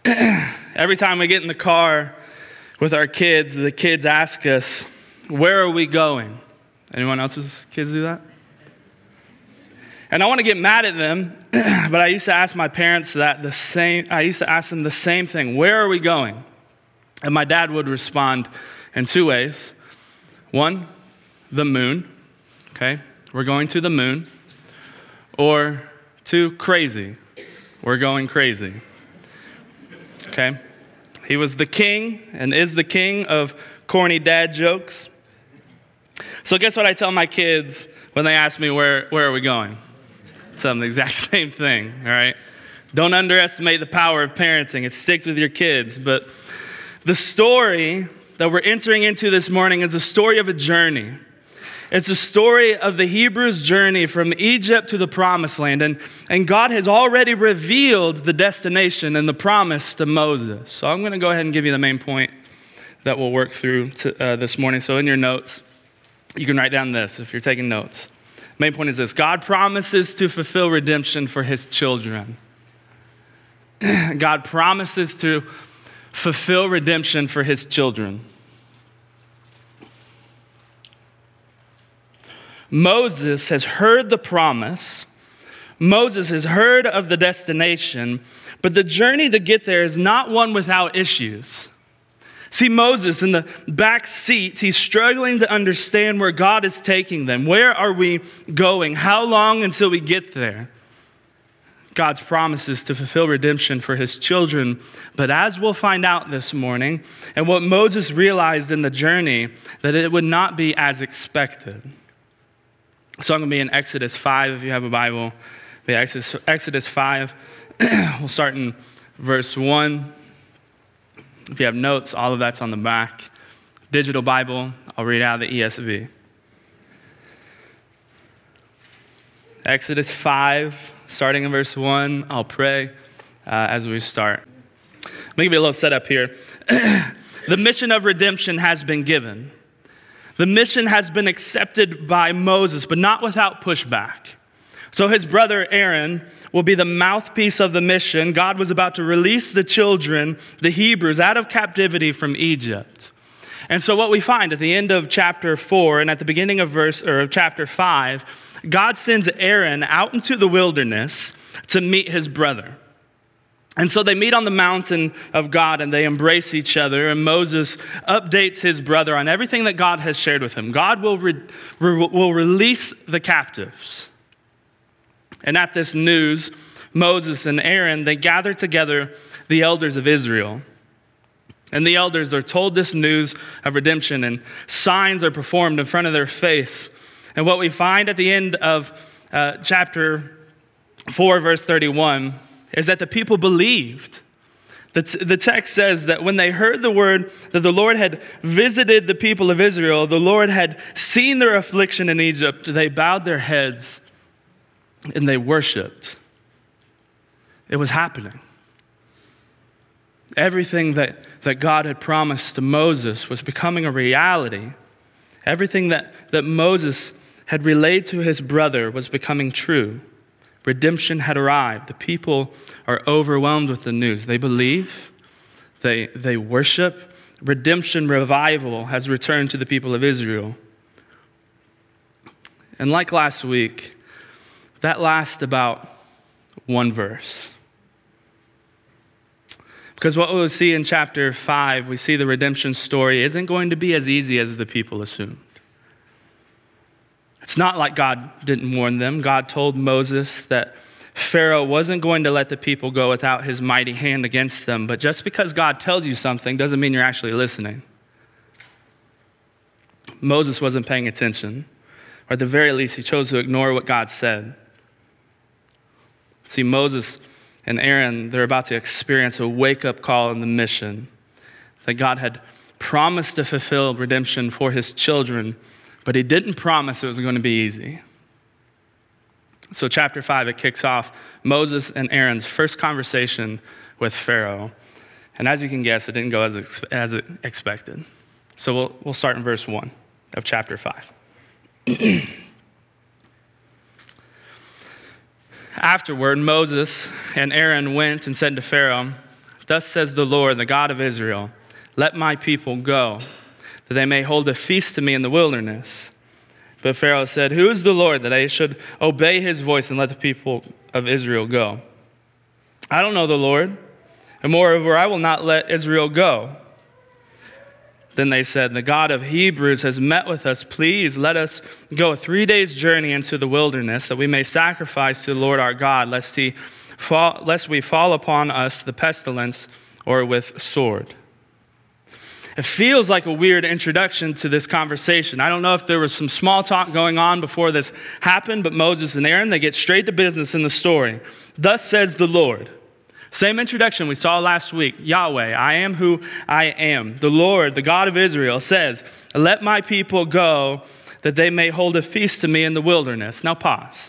Every time we get in the car with our kids, the kids ask us, where are we going? Anyone else's kids do that? And I want to get mad at them, but I used to ask my parents I used to ask them the same thing. Where are we going? And my dad would respond in two ways. One, the moon. Okay, we're going to the moon. Or two, crazy. We're going crazy. Okay? He was the king and is the king of corny dad jokes. So guess what I tell my kids when they ask me where are we going? Tell them the exact same thing, all right? Don't underestimate the power of parenting. It sticks with your kids. But the story that we're entering into this morning is a story of a journey. It's a story of the Hebrews' journey from Egypt to the Promised Land. And God has already revealed the destination and the promise to Moses. So I'm going to go ahead and give you the main point that we'll work through this morning. So in your notes, you can write down this if you're taking notes. Main point is this: God promises to fulfill redemption for his children. God promises to fulfill redemption for his children. Moses has heard the promise. Moses has heard of the destination, but the journey to get there is not one without issues. See, Moses in the back seat, he's struggling to understand where God is taking them. Where are we going? How long until we get there? God's promises to fulfill redemption for his children. But as we'll find out this morning, and what Moses realized in the journey, that it would not be as expected. So I'm going to be in Exodus 5, if you have a Bible. Exodus 5. We'll start in verse 1. If you have notes, all of that's on the back. Digital Bible, I'll read out of the ESV. Exodus 5, starting in verse 1. I'll pray as we start. Let me give you a little setup here. The mission of redemption has been given. The mission has been accepted by Moses, but not without pushback. So his brother Aaron will be the mouthpiece of the mission. God was about to release the children, the Hebrews, out of captivity from Egypt. And so what we find at the end of chapter 4 and at the beginning of chapter 5, God sends Aaron out into the wilderness to meet his brother. And so they meet on the mountain of God and they embrace each other, and Moses updates his brother on everything that God has shared with him. God will release the captives. And at this news, Moses and Aaron, they gather together the elders of Israel. And the elders are told this news of redemption, and signs are performed in front of their face. And what we find at the end of chapter 4, verse 31, is that the people believed. The text says that when they heard the word that the Lord had visited the people of Israel, the Lord had seen their affliction in Egypt, they bowed their heads and they worshiped. It was happening. Everything that God had promised to Moses was becoming a reality. Everything that Moses had relayed to his brother was becoming true. Redemption had arrived. The people are overwhelmed with the news. They believe, they worship. Redemption revival has returned to the people of Israel. And like last week, that lasts about one verse. Because what we'll see in chapter 5, we see the redemption story isn't going to be as easy as the people assumed. It's not like God didn't warn them. God told Moses that Pharaoh wasn't going to let the people go without his mighty hand against them. But just because God tells you something doesn't mean you're actually listening. Moses wasn't paying attention. Or at the very least, he chose to ignore what God said. See, Moses and Aaron, they're about to experience a wake-up call in the mission that God had promised to fulfill redemption for his children, but he didn't promise it was going to be easy. So chapter 5, it kicks off Moses and Aaron's first conversation with Pharaoh. And as you can guess, it didn't go as expected. So we'll start in verse 1 of chapter 5. Afterward, Moses and Aaron went and said to Pharaoh, Thus says the Lord, the God of Israel, let my people go, that they may hold a feast to me in the wilderness. But Pharaoh said, who is the Lord that I should obey his voice and let the people of Israel go? I don't know the Lord, and moreover, I will not let Israel go. Then they said, the God of Hebrews has met with us. Please let us go a 3 days journey into the wilderness, that we may sacrifice to the Lord our God, lest we fall upon us the pestilence or with sword. It feels like a weird introduction to this conversation. I don't know if there was some small talk going on before this happened, but Moses and Aaron, they get straight to business in the story. Thus says the Lord. Same introduction we saw last week. Yahweh, I am who I am. The Lord, the God of Israel, says, let my people go, that they may hold a feast to me in the wilderness. Now pause.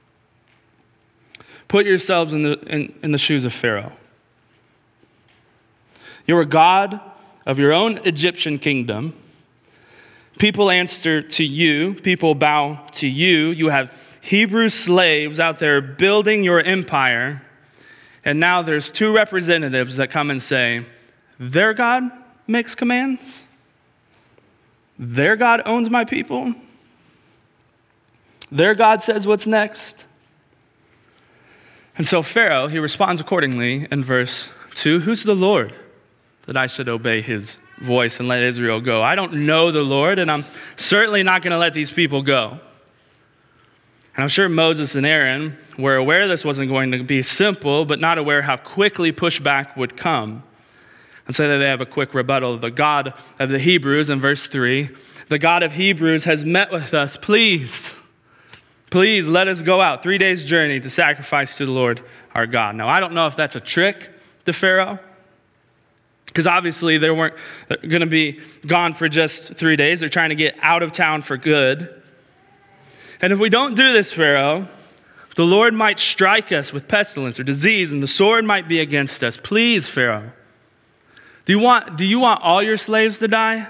Put yourselves in the shoes of Pharaoh. You're a god of your own Egyptian kingdom. People answer to you. People bow to you. You have Hebrew slaves out there building your empire. And now there's two representatives that come and say, their God makes commands? Their God owns my people? Their God says what's next? And so Pharaoh, he responds accordingly in verse 2, who's the Lord that I should obey his voice and let Israel go? I don't know the Lord, and I'm certainly not going to let these people go. And I'm sure Moses and Aaron were aware this wasn't going to be simple, but not aware how quickly pushback would come. And so they have a quick rebuttal. The God of the Hebrews, in verse 3, the God of Hebrews has met with us. Please let us go out 3 days' journey to sacrifice to the Lord our God. Now, I don't know if that's a trick to Pharaoh, because obviously they weren't going to be gone for just 3 days. They're trying to get out of town for good. And if we don't do this, Pharaoh, the Lord might strike us with pestilence or disease, and the sword might be against us. Please, Pharaoh, do you want all your slaves to die?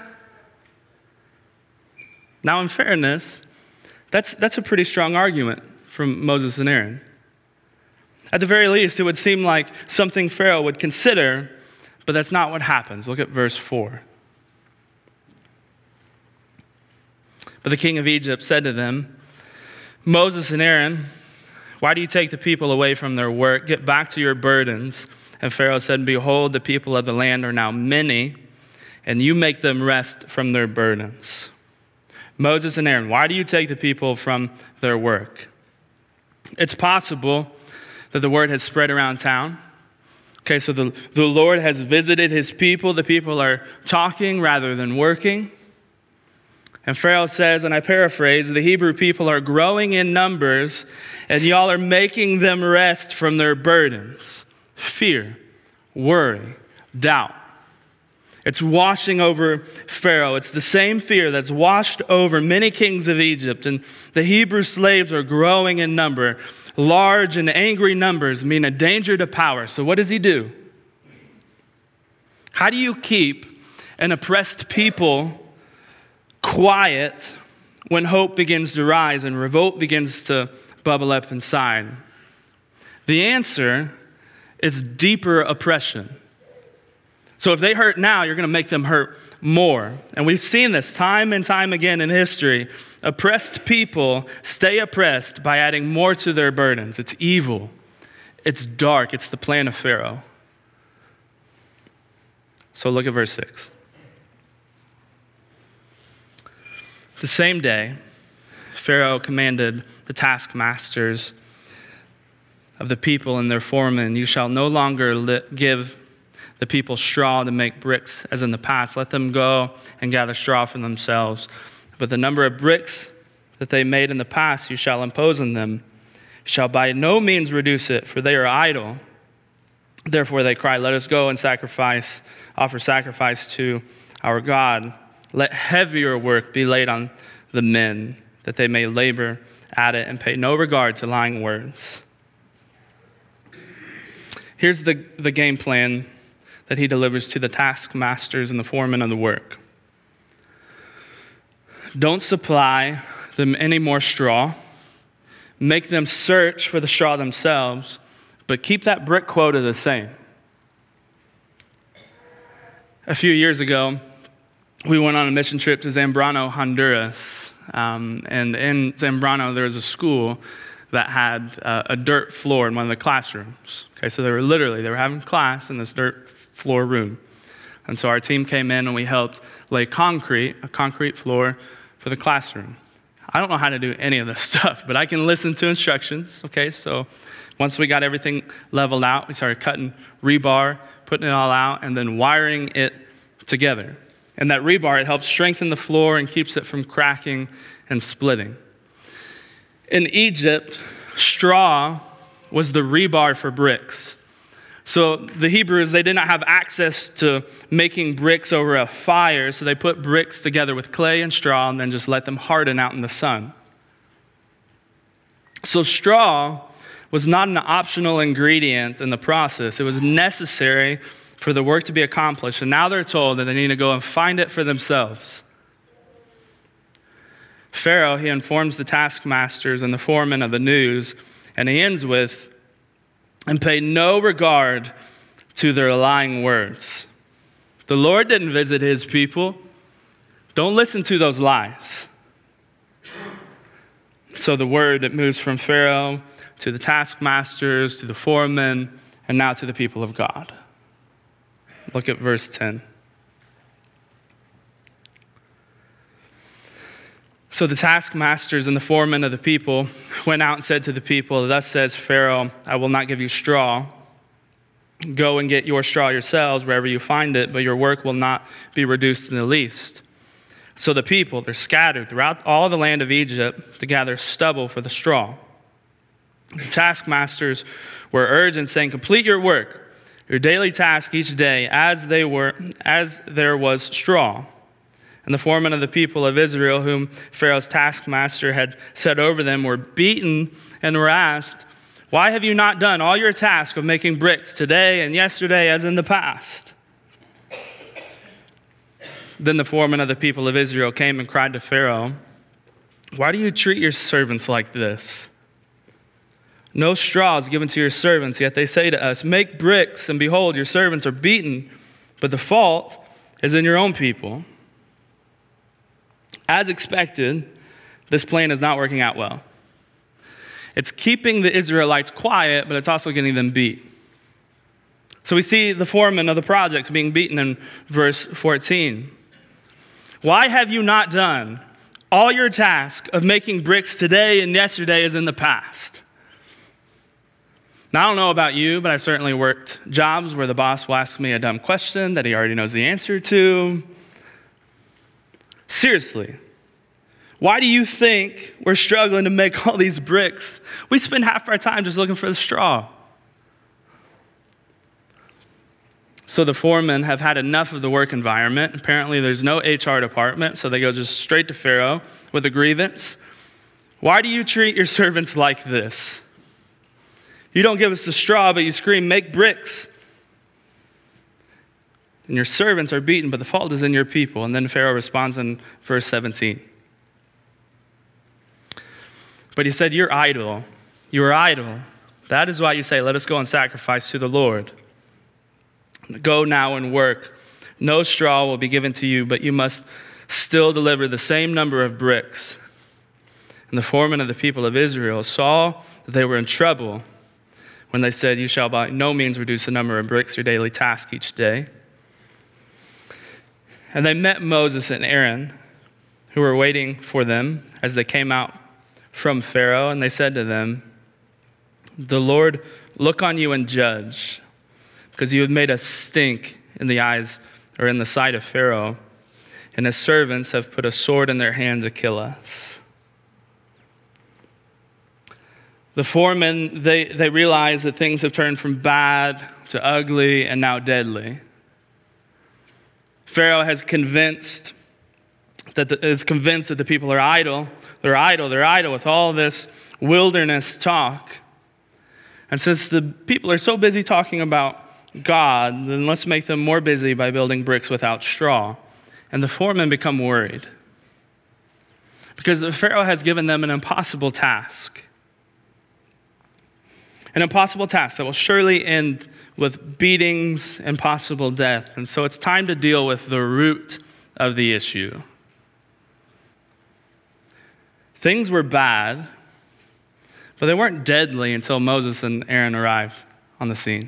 Now, in fairness, that's a pretty strong argument from Moses and Aaron. At the very least, it would seem like something Pharaoh would consider, but that's not what happens. Look at verse 4. But the king of Egypt said to them, Moses and Aaron, why do you take the people away from their work? Get back to your burdens. And Pharaoh said, behold, the people of the land are now many, and you make them rest from their burdens. Moses and Aaron, why do you take the people from their work? It's possible that the word has spread around town. Okay, so the Lord has visited his people. The people are talking rather than working. And Pharaoh says, and I paraphrase, the Hebrew people are growing in numbers, and y'all are making them rest from their burdens. Fear, worry, doubt. It's washing over Pharaoh. It's the same fear that's washed over many kings of Egypt. And the Hebrew slaves are growing in number. Large and angry numbers mean a danger to power. So what does he do? How do you keep an oppressed people quiet when hope begins to rise and revolt begins to bubble up inside? The answer is deeper oppression. So if they hurt now, you're going to make them hurt more. And we've seen this time and time again in history. Oppressed people stay oppressed by adding more to their burdens. It's evil. It's dark. It's the plan of Pharaoh. So look at verse 6. The same day, Pharaoh commanded the taskmasters of the people and their foremen, you shall no longer give the people straw to make bricks as in the past. Let them go and gather straw for themselves. But the number of bricks that they made in the past you shall impose on them. You shall by no means reduce it, for they are idle. Therefore they cry, let us go and offer sacrifice to our God. Let heavier work be laid on the men, that they may labor at it and pay no regard to lying words. Here's the game plan that he delivers to the taskmasters and the foremen of the work. Don't supply them any more straw. Make them search for the straw themselves, but keep that brick quota the same. A few years ago, we went on a mission trip to Zambrano, Honduras. And in Zambrano, there was a school that had a dirt floor in one of the classrooms. Okay, so they were having class in this dirt floor room. And so our team came in and we helped lay a concrete floor for the classroom. I don't know how to do any of this stuff, but I can listen to instructions. Okay, so once we got everything leveled out, we started cutting rebar, putting it all out, and then wiring it together. And that rebar, it helps strengthen the floor and keeps it from cracking and splitting. In Egypt, straw was the rebar for bricks. So the Hebrews, they did not have access to making bricks over a fire, so they put bricks together with clay and straw and then just let them harden out in the sun. So straw was not an optional ingredient in the process. It was necessary for the work to be accomplished, and now they're told that they need to go and find it for themselves. Pharaoh, he informs the taskmasters and the foremen of the news, and he ends with, and pay no regard to their lying words. The Lord didn't visit his people. Don't listen to those lies. So the word, it moves from Pharaoh to the taskmasters, to the foremen, and now to the people of God. Look at verse 10. So the taskmasters and the foremen of the people went out and said to the people, "Thus says Pharaoh, I will not give you straw. Go and get your straw yourselves wherever you find it, but your work will not be reduced in the least." So the people, they're scattered throughout all the land of Egypt to gather stubble for the straw. The taskmasters were urged and saying, "Complete your work, your daily task each day, as there was straw." And the foremen of the people of Israel, whom Pharaoh's taskmaster had set over them, were beaten and were asked, "Why have you not done all your task of making bricks today and yesterday as in the past?" Then the foremen of the people of Israel came and cried to Pharaoh, "Why do you treat your servants like this? No straw is given to your servants, yet they say to us, 'Make bricks,' and behold, your servants are beaten, but the fault is in your own people." As expected, this plan is not working out well. It's keeping the Israelites quiet, but it's also getting them beat. So we see the foreman of the project being beaten in verse 14. "Why have you not done all your task of making bricks today and yesterday as in the past?" Now, I don't know about you, but I've certainly worked jobs where the boss will ask me a dumb question that he already knows the answer to. Seriously, why do you think we're struggling to make all these bricks? We spend half our time just looking for the straw. So the foremen have had enough of the work environment. Apparently there's no HR department, so they go just straight to Pharaoh with a grievance. "Why do you treat your servants like this? You don't give us the straw, but you scream, 'Make bricks.' And your servants are beaten, but the fault is in your people." And then Pharaoh responds in verse 17. "But he said, 'You're idle. You are idle. That is why you say, let us go and sacrifice to the Lord. Go now and work. No straw will be given to you, but you must still deliver the same number of bricks.' And the foremen of the people of Israel saw that they were in trouble when they said, 'You shall by no means reduce the number of bricks, your daily task each day.' And they met Moses and Aaron, who were waiting for them as they came out from Pharaoh, and they said to them, 'The Lord look on you and judge, because you have made us stink in the eyes or in the sight of Pharaoh, and his servants have put a sword in their hand to kill us.'" The foremen, they realize that things have turned from bad to ugly and now deadly. Pharaoh has convinced that the people are idle. They're idle with all this wilderness talk. And since the people are so busy talking about God, then let's make them more busy by building bricks without straw. And the foremen become worried because Pharaoh has given them an impossible task. An impossible task that will surely end with beatings and possible death. And so it's time to deal with the root of the issue. Things were bad, but they weren't deadly until Moses and Aaron arrived on the scene.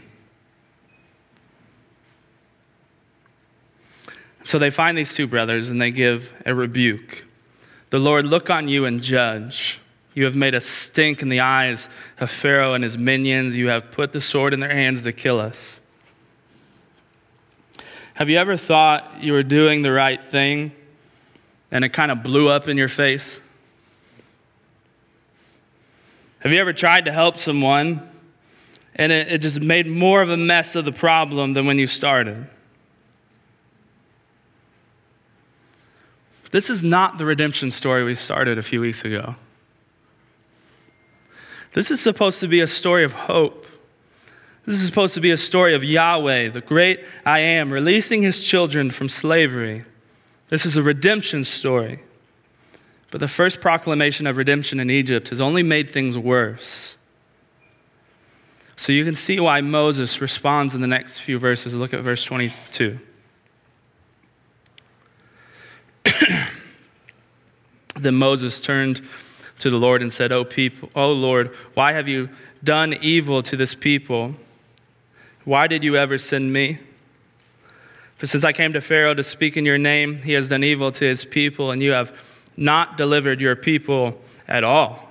So they find these two brothers and they give a rebuke. The Lord, look on you and judge. You have made us stink in the eyes of Pharaoh and his minions. You have put the sword in their hands to kill us. Have you ever thought you were doing the right thing and it kind of blew up in your face? Have you ever tried to help someone and it just made more of a mess of the problem than when you started? This is not the redemption story we started a few weeks ago. This is supposed to be a story of hope. This is supposed to be a story of Yahweh, the great I Am, releasing his children from slavery. This is a redemption story. But the first proclamation of redemption in Egypt has only made things worse. So you can see why Moses responds in the next few verses. Look at verse 22. Then Moses turned to the Lord and said, O Lord, why have you done evil to this people? Why did you ever send me? For since I came to Pharaoh to speak in your name, he has done evil to his people, and you have not delivered your people at all.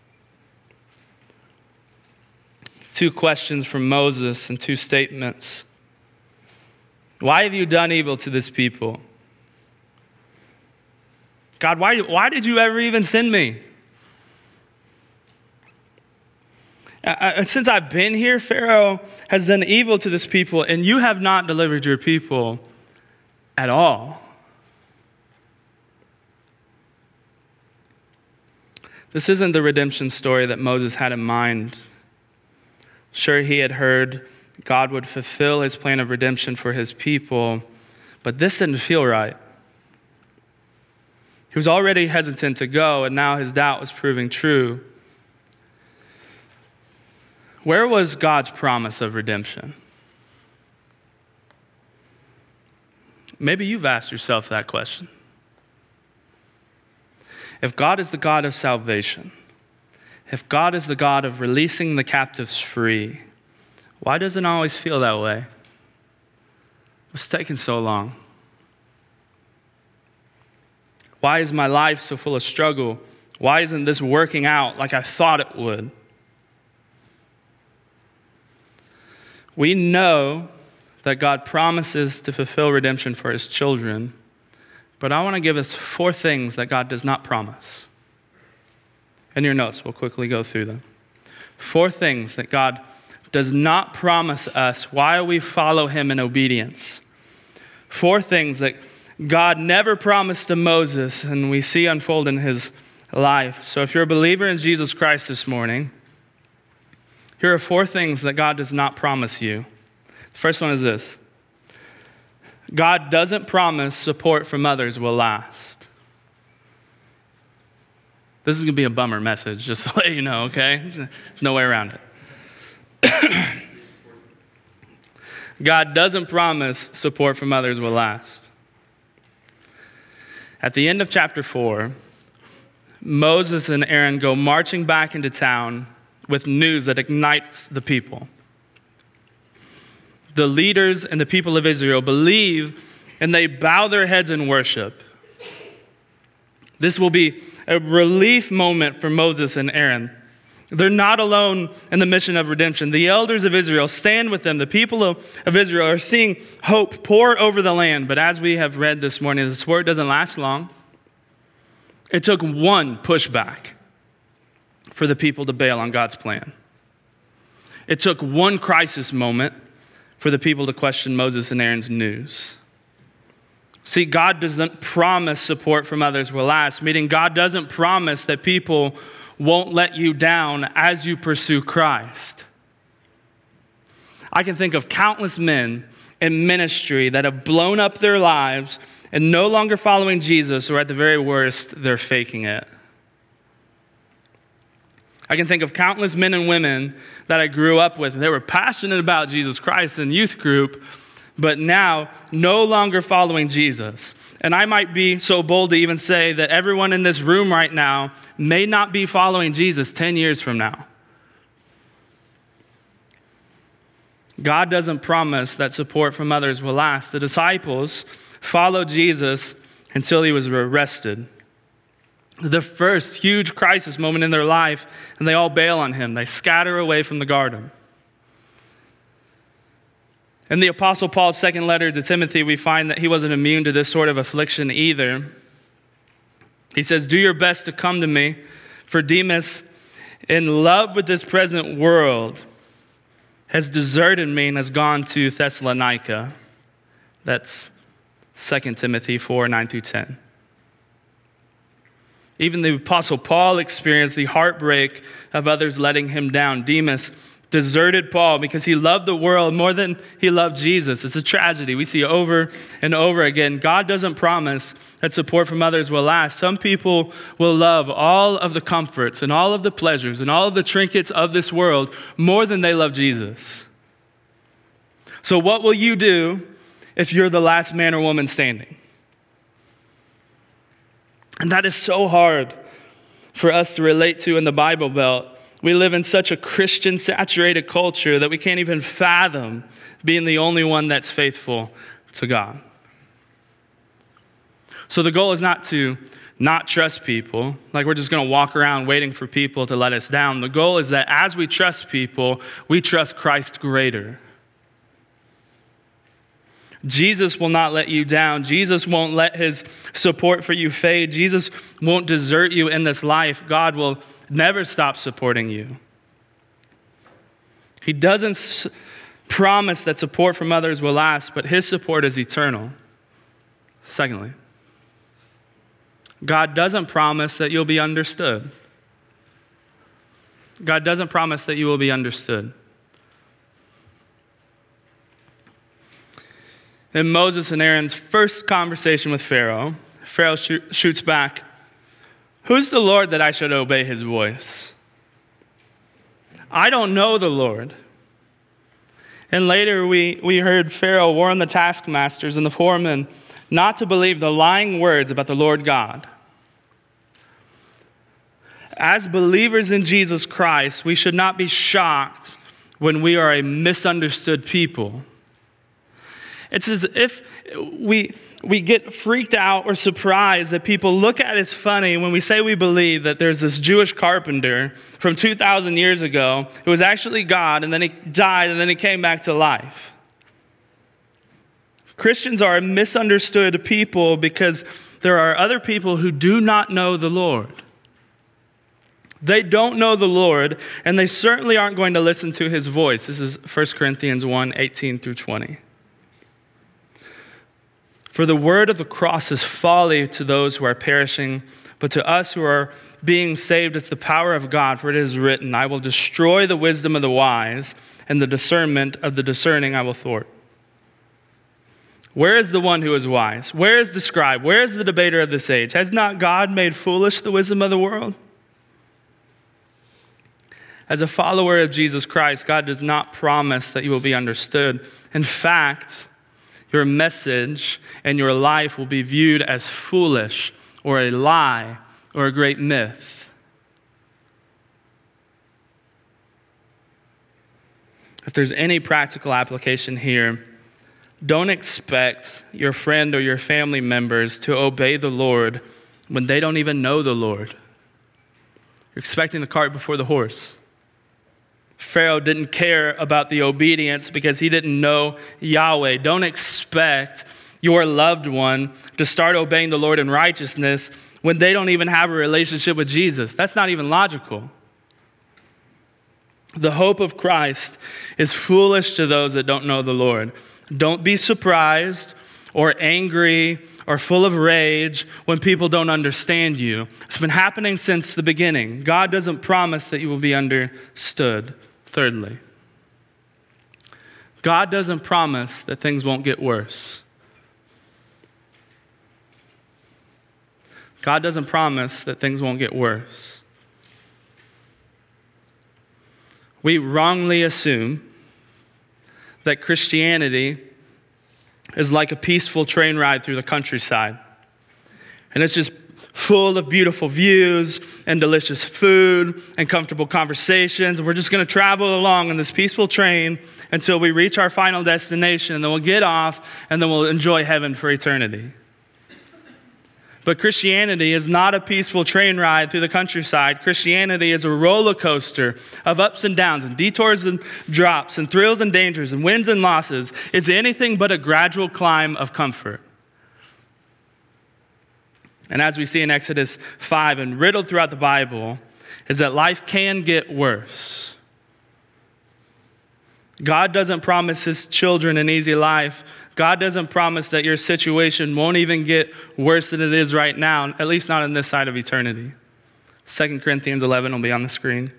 Two questions from Moses and two statements. Why have you done evil to this people? God, why did you ever even send me? Since I've been here, Pharaoh has done evil to this people, and you have not delivered your people at all. This isn't the redemption story that Moses had in mind. Sure, he had heard God would fulfill his plan of redemption for his people, but this didn't feel right. He was already hesitant to go, and now his doubt was proving true. Where was God's promise of redemption? Maybe you've asked yourself that question. If God is the God of salvation, if God is the God of releasing the captives free, why doesn't it always feel that way? What's taking so long? Why is my life so full of struggle? Why isn't this working out like I thought it would? We know that God promises to fulfill redemption for his children, but I want to give us 4 things that God does not promise. In your notes, we'll quickly go through them. 4 things that God does not promise us while we follow him in obedience. 4 things that God never promised to Moses, and we see unfold in his life. So if you're a believer in Jesus Christ this morning, here are 4 things that God does not promise you. The first one is this. God doesn't promise support from others will last. This is going to be a bummer message, just to let you know, okay? There's no way around it. God doesn't promise support from others will last. At the end of chapter 4, Moses and Aaron go marching back into town with news that ignites the people. The leaders and the people of Israel believe and they bow their heads in worship. This will be a relief moment for Moses and Aaron. They're not alone in the mission of redemption. The elders of Israel stand with them. The people of Israel are seeing hope pour over the land. But as we have read this morning, this word doesn't last long. It took one pushback for the people to bail on God's plan. It took one crisis moment for the people to question Moses and Aaron's news. See, God doesn't promise support from others will last, meaning God doesn't promise that people won't let you down as you pursue Christ. I can think of countless men in ministry that have blown up their lives and no longer following Jesus, or at the very worst, they're faking it. I can think of countless men and women that I grew up with. They were passionate about Jesus Christ in youth group, but now no longer following Jesus. And I might be so bold to even say that everyone in this room right now may not be following Jesus 10 years from now. God doesn't promise that support from others will last. The disciples followed Jesus until he was arrested. The first huge crisis moment in their life, and they all bail on him. They scatter away from the garden. In the Apostle Paul's second letter to Timothy, we find that he wasn't immune to this sort of affliction either. He says, "Do your best to come to me, for Demas, in love with this present world, has deserted me and has gone to Thessalonica." That's 2 Timothy 4, 9 through 10. Even the Apostle Paul experienced the heartbreak of others letting him down. Demas deserted Paul because he loved the world more than he loved Jesus. It's a tragedy we see over and over again. God doesn't promise that support from others will last. Some people will love all of the comforts and all of the pleasures and all of the trinkets of this world more than they love Jesus. So what will you do if you're the last man or woman standing? And that is so hard for us to relate to in the Bible Belt. We live in such a Christian-saturated culture that we can't even fathom being the only one that's faithful to God. So the goal is not to not trust people, like we're just going to walk around waiting for people to let us down. The goal is that as we trust people, we trust Christ greater. Jesus will not let you down. Jesus won't let his support for you fade. Jesus won't desert you in this life. God will never stop supporting you. He doesn't promise that support from others will last, but his support is eternal. Secondly, God doesn't promise that you'll be understood. God doesn't promise that you will be understood. In Moses and Aaron's first conversation with Pharaoh, Pharaoh shoots back, "Who's the Lord that I should obey his voice? I don't know the Lord." And later we heard Pharaoh warn the taskmasters and the foremen not to believe the lying words about the Lord God. As believers in Jesus Christ, we should not be shocked when we are a misunderstood people. It's as if we get freaked out or surprised that people look at us funny when we say we believe that there's this Jewish carpenter from 2,000 years ago who was actually God, and then he died, and then he came back to life. Christians are a misunderstood people because there are other people who do not know the Lord. They don't know the Lord, and they certainly aren't going to listen to his voice. This is 1 Corinthians 1, 18 through 20. "For the word of the cross is folly to those who are perishing, but to us who are being saved, it's the power of God. For it is written, I will destroy the wisdom of the wise, and the discernment of the discerning I will thwart. Where is the one who is wise? Where is the scribe? Where is the debater of this age? Has not God made foolish the wisdom of the world?" As a follower of Jesus Christ, God does not promise that you will be understood. In fact, your message and your life will be viewed as foolish or a lie or a great myth. If there's any practical application here, don't expect your friend or your family members to obey the Lord when they don't even know the Lord. You're expecting the cart before the horse. Pharaoh didn't care about the obedience because he didn't know Yahweh. Don't expect your loved one to start obeying the Lord in righteousness when they don't even have a relationship with Jesus. That's not even logical. The hope of Christ is foolish to those that don't know the Lord. Don't be surprised or angry or full of rage when people don't understand you. It's been happening since the beginning. God doesn't promise that you will be understood. Thirdly, God doesn't promise that things won't get worse. God doesn't promise that things won't get worse. We wrongly assume that Christianity is like a peaceful train ride through the countryside. And it's just full of beautiful views and delicious food and comfortable conversations. And we're just going to travel along in this peaceful train until we reach our final destination. And then we'll get off and then we'll enjoy heaven for eternity. But Christianity is not a peaceful train ride through the countryside. Christianity is a roller coaster of ups and downs and detours and drops and thrills and dangers and wins and losses. It's anything but a gradual climb of comfort. And as we see in Exodus 5 and riddled throughout the Bible, is that life can get worse. God doesn't promise his children an easy life. God doesn't promise that your situation won't even get worse than it is right now, at least not on this side of eternity. 2 Corinthians 11 will be on the screen.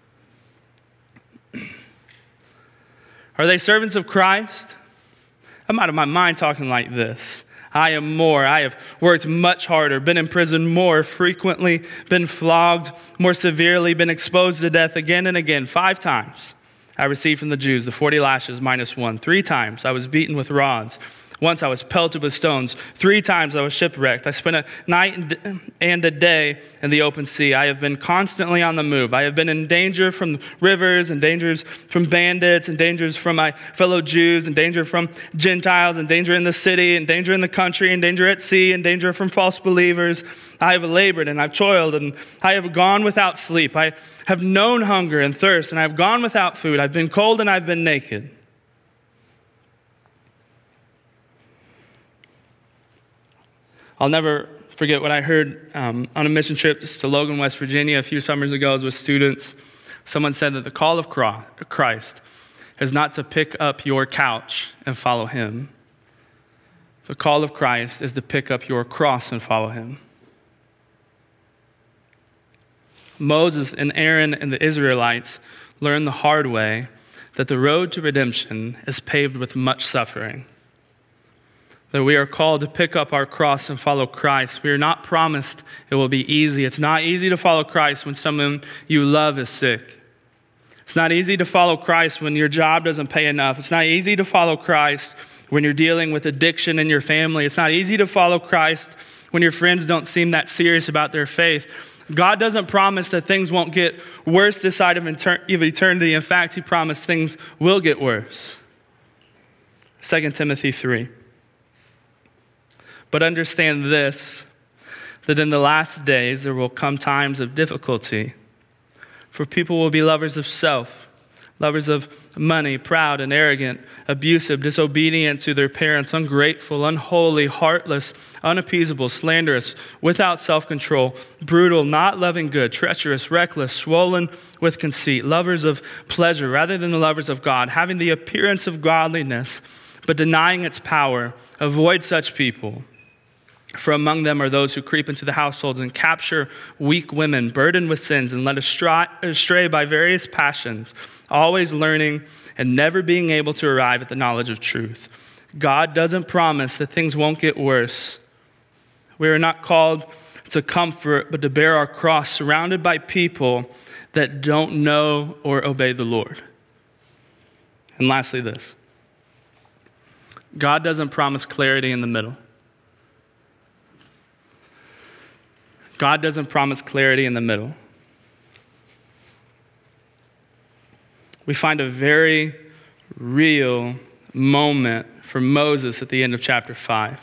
Are they servants of Christ? I'm out of my mind talking like this. I am more. I have worked much harder, been in prison more frequently, been flogged more severely, been exposed to death again and again. 5 times I received from the Jews the 40 lashes minus 1. 3 times I was beaten with rods. Once I was pelted with stones. 3 times I was shipwrecked. I spent a night and a day in the open sea. I have been constantly on the move. I have been in danger from rivers and dangers from bandits and dangers from my fellow Jews and danger from Gentiles and danger in the city and danger in the country and danger at sea and danger from false believers. I have labored and I've toiled and I have gone without sleep. I have known hunger and thirst and I have gone without food. I've been cold and I've been naked. I'll never forget what I heard on a mission trip to Logan, West Virginia a few summers ago. I was with students. Someone said that the call of Christ is not to pick up your couch and follow him. The call of Christ is to pick up your cross and follow him. Moses and Aaron and the Israelites learned the hard way that the road to redemption is paved with much suffering. That we are called to pick up our cross and follow Christ. We are not promised it will be easy. It's not easy to follow Christ when someone you love is sick. It's not easy to follow Christ when your job doesn't pay enough. It's not easy to follow Christ when you're dealing with addiction in your family. It's not easy to follow Christ when your friends don't seem that serious about their faith. God doesn't promise that things won't get worse this side of eternity. In fact, he promised things will get worse. 2 Timothy 3. But understand this, that in the last days there will come times of difficulty. For people will be lovers of self, lovers of money, proud and arrogant, abusive, disobedient to their parents, ungrateful, unholy, heartless, unappeasable, slanderous, without self-control, brutal, not loving good, treacherous, reckless, swollen with conceit, lovers of pleasure rather than the lovers of God, having the appearance of godliness, but denying its power. Avoid such people. For among them are those who creep into the households and capture weak women, burdened with sins, and led astray by various passions, always learning and never being able to arrive at the knowledge of truth. God doesn't promise that things won't get worse. We are not called to comfort, but to bear our cross, surrounded by people that don't know or obey the Lord. And lastly, this. God doesn't promise clarity in the middle. God doesn't promise clarity in the middle. We find a very real moment for Moses at the end of chapter 5.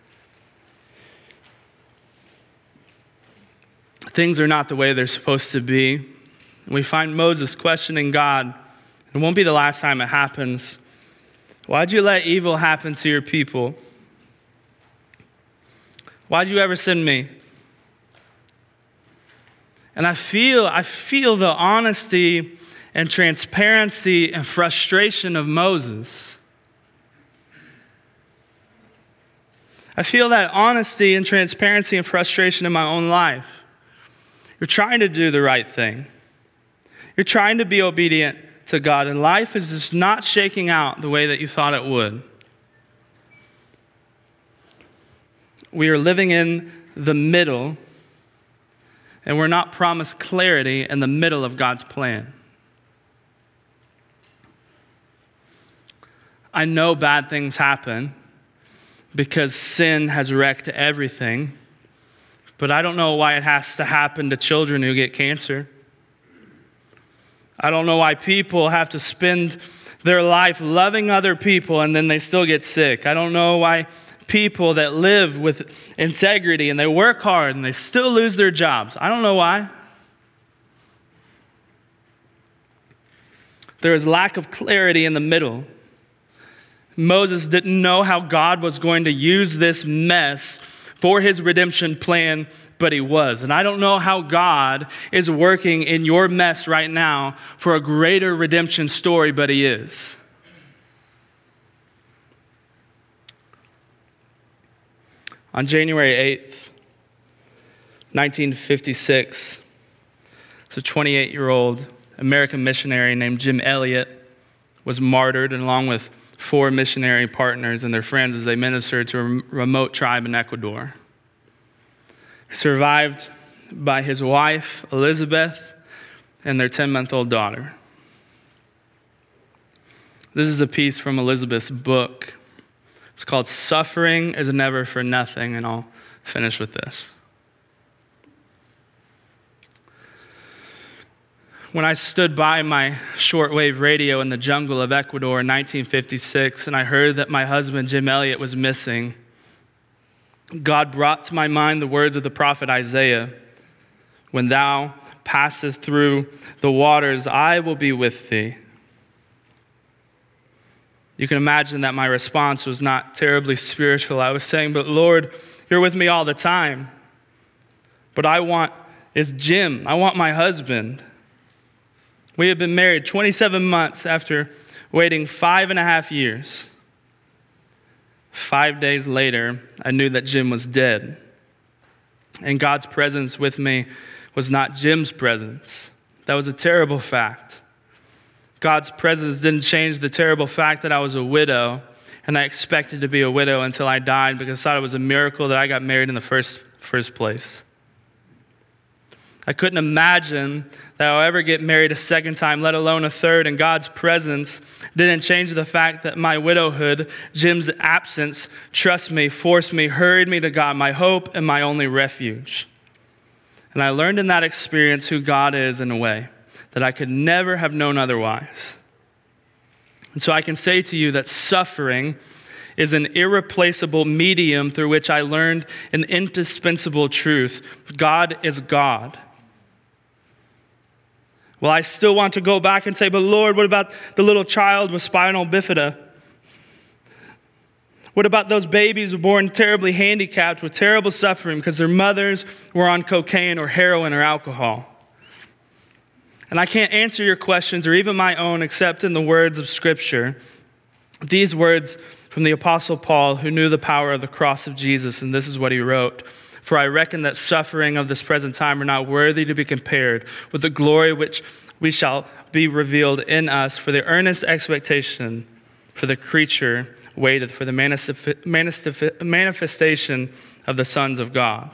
Things are not the way they're supposed to be. We find Moses questioning God. It won't be the last time it happens. Why'd you let evil happen to your people? Why'd you ever send me? And I feel the honesty and transparency and frustration of Moses. I feel that honesty and transparency and frustration in my own life. You're trying to do the right thing. You're trying to be obedient to God, and life is just not shaking out the way that you thought it would. We are living in the middle, and we're not promised clarity in the middle of God's plan. I know bad things happen because sin has wrecked everything, but I don't know why it has to happen to children who get cancer. I don't know why people have to spend their life loving other people and then they still get sick. I don't know why people that live with integrity and they work hard and they still lose their jobs. I don't know why. There is lack of clarity in the middle. Moses didn't know how God was going to use this mess for his redemption plan, but he was. And I don't know how God is working in your mess right now for a greater redemption story, but he is. On January 8th, 1956, a 28-year-old American missionary named Jim Elliot was martyred, and along with 4 missionary partners and their friends as they ministered to a remote tribe in Ecuador. Survived by his wife, Elizabeth, and their 10-month-old daughter. This is a piece from Elizabeth's book. It's called Suffering is Never for Nothing, and I'll finish with this. When I stood by my shortwave radio in the jungle of Ecuador in 1956, and I heard that my husband, Jim Elliot, was missing, God brought to my mind the words of the prophet Isaiah, "When thou passest through the waters, I will be with thee." You can imagine that my response was not terribly spiritual. I was saying, "But Lord, you're with me all the time. What I want is Jim. I want my husband." We had been married 27 months after waiting 5.5 years. 5 days later, I knew that Jim was dead. And God's presence with me was not Jim's presence. That was a terrible fact. God's presence didn't change the terrible fact that I was a widow, and I expected to be a widow until I died because I thought it was a miracle that I got married in the first place. I couldn't imagine that I'll ever get married a second time, let alone a third, and God's presence didn't change the fact that my widowhood, Jim's absence, trust me, forced me, hurried me to God, my hope and my only refuge. And I learned in that experience who God is in a way that I could never have known otherwise. And so I can say to you that suffering is an irreplaceable medium through which I learned an indispensable truth. God is God. Well, I still want to go back and say, "But Lord, what about the little child with spinal bifida? What about those babies who were born terribly handicapped with terrible suffering because their mothers were on cocaine or heroin or alcohol?" And I can't answer your questions or even my own except in the words of Scripture. These words from the Apostle Paul, who knew the power of the cross of Jesus, and this is what he wrote. "For I reckon that suffering of this present time are not worthy to be compared with the glory which we shall be revealed in us, for the earnest expectation for the creature waited for the manifestation of the sons of God."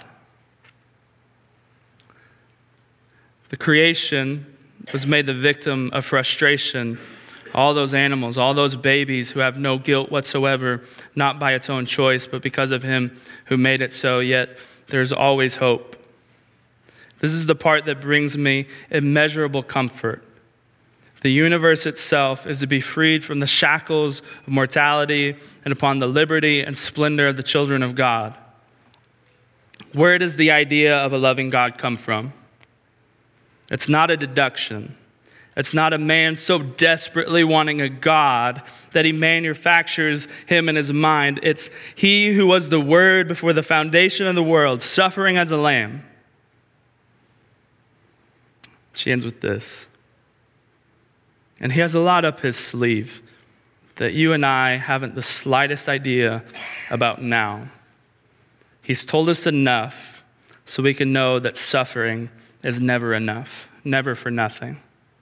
The creation was made the victim of frustration. All those animals, all those babies who have no guilt whatsoever, not by its own choice, but because of him who made it so, yet there's always hope. This is the part that brings me immeasurable comfort. The universe itself is to be freed from the shackles of mortality and upon the liberty and splendor of the children of God. Where does the idea of a loving God come from? It's not a deduction. It's not a man so desperately wanting a God that he manufactures him in his mind. It's he who was the Word before the foundation of the world, suffering as a lamb. She ends with this. And he has a lot up his sleeve that you and I haven't the slightest idea about now. He's told us enough so we can know that suffering is never enough, never for nothing.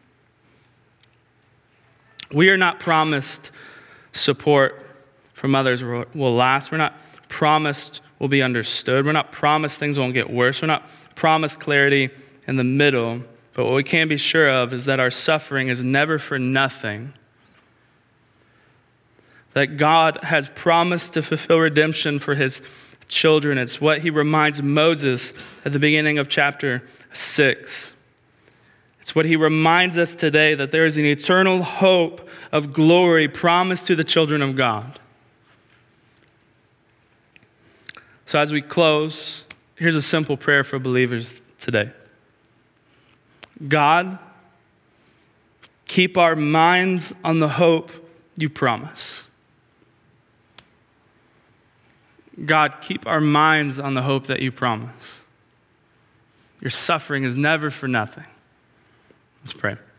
We are not promised support from others will last. We're not promised we'll be understood. We're not promised things won't get worse. We're not promised clarity in the middle. But what we can be sure of is that our suffering is never for nothing. that God has promised to fulfill redemption for his children. It's what he reminds Moses at the beginning of chapter 6. It's what he reminds us today, that there is an eternal hope of glory promised to the children of God. So as we close, here's a simple prayer for believers today. God, keep our minds on the hope you promise. God, keep our minds on the hope that you promise. Your suffering is never for nothing. Let's pray.